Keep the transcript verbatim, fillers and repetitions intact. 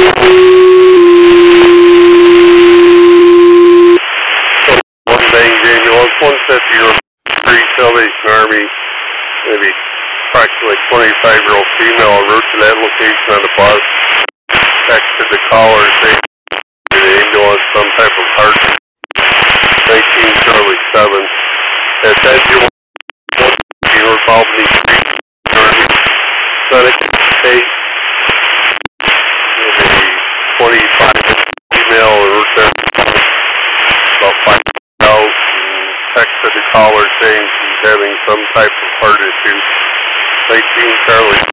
One thing, Daniel, it's one fifty or three Salvation Army, maybe approximately twenty-five-year-old female en route to that location on the bus. Texted the caller saying the ambulance, some type of heart, nineteen Charlie seven. At that zero one North Albany Street, Senate State, a twenty-five female en route there, about five out, texted the caller saying she's having some type of heart issue. nineteen Charlie